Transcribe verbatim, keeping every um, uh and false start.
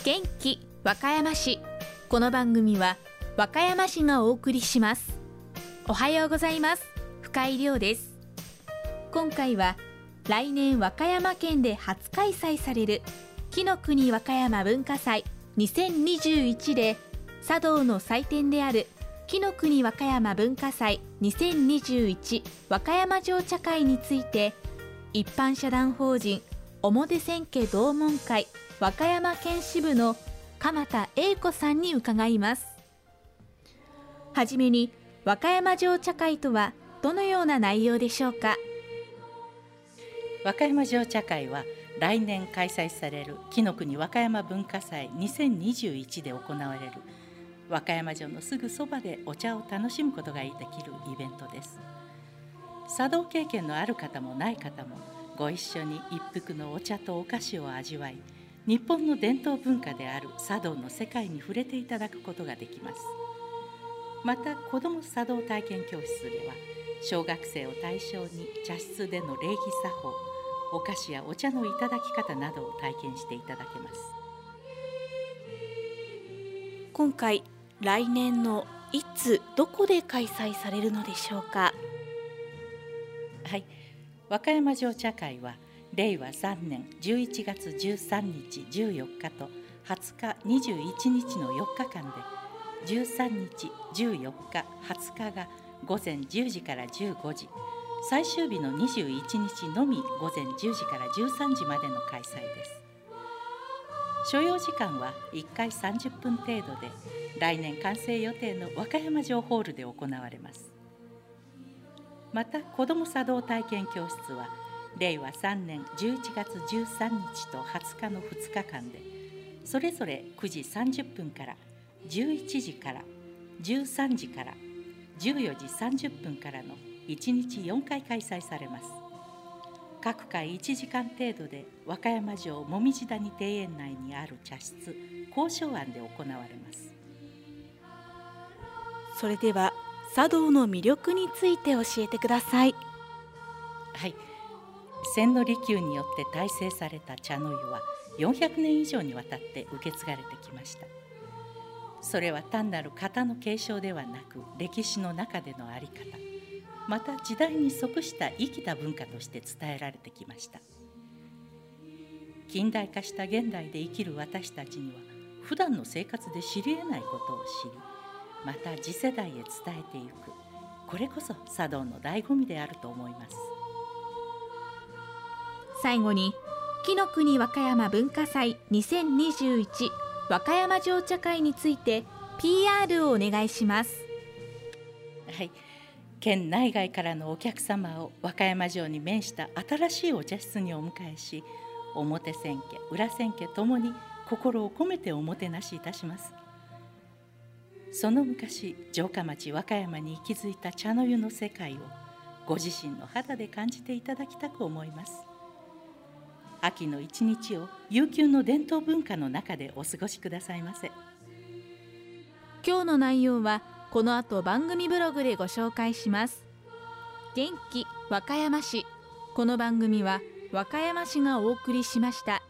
元気和歌山市。この番組は和歌山市がお送りします。おはようございます。深井亮です。今回は来年和歌山県で初開催される紀の国和歌山文化祭にせんにじゅういちで茶道の祭典である紀の国和歌山文化祭にせんにじゅういち和歌山城茶会について、一般社団法人表千家同門会和歌山県支部の鎌田英子さんに伺います。はじめに和歌山城茶会とはどのような内容でしょうか。 和歌山城茶会は来年開催される紀の国和歌山文化祭にせんにじゅういちで行われる和歌山城のすぐそばでお茶を楽しむことができるイベントです。茶道経験のある方もない方もご一緒に一服のお茶とお菓子を味わい、日本の伝統文化である茶道の世界に触れていただくことができます。また子ども茶道体験教室では小学生を対象に茶室での礼儀作法、お菓子やお茶のいただき方などを体験していただけます。 今回来年のいつどこで開催されるのでしょうか。 はい、和歌山城茶会はれいわさんねんじゅういちがつじゅうさんにちじゅうよっかとはつかにじゅういちにちのよっかかんで、じゅうさんにちじゅうよっかはつかがごぜんじゅうじからじゅうごじ、最終日のにじゅういちにちのみごぜんじゅうじからじゅうさんじまでの開催です。所要時間はいっかいさんじゅっぷん程度で、来年完成予定の和歌山城ホールで行われます。また子ども茶道体験教室はれいわさんねんじゅういちがつじゅうさんにちとはつかのふつかかんで、それぞれくじさんじゅっぷんからじゅういちじからじゅうさんじからじゅうよじさんじゅっぷんからのいちにちよんかい開催されます。各回いちじかん程度で和歌山城もみじ谷庭園内にある茶室高渉庵で行われます。 それでは茶道の魅力について教えてください。 はい、千利休によって大成された茶の湯はよんひゃくねん以上にわたって受け継がれてきました。それは単なる型の継承ではなく、歴史の中での在り方、また時代に即した生きた文化として伝えられてきました。近代化した現代で生きる私たちには、普段の生活で知り得ないことを知り、また次世代へ伝えていく、これこそ茶道の醍醐味であると思います。 最後に紀の国和歌山文化祭にせんにじゅういち和歌山城茶会について ピーアール をお願いします。 はい、県内外からのお客様を和歌山城に面した新しいお茶室にお迎えし、表千家裏千家ともに心を込めておもてなしいたします。その昔城下町和歌山に息づいた茶の湯の世界をご自身の肌で感じていただきたく思います。秋の一日を悠久の伝統文化の中でお過ごしくださいませ。 今日の内容はこの後番組ブログでご紹介します。元気和歌山市。この番組は和歌山市がお送りしました。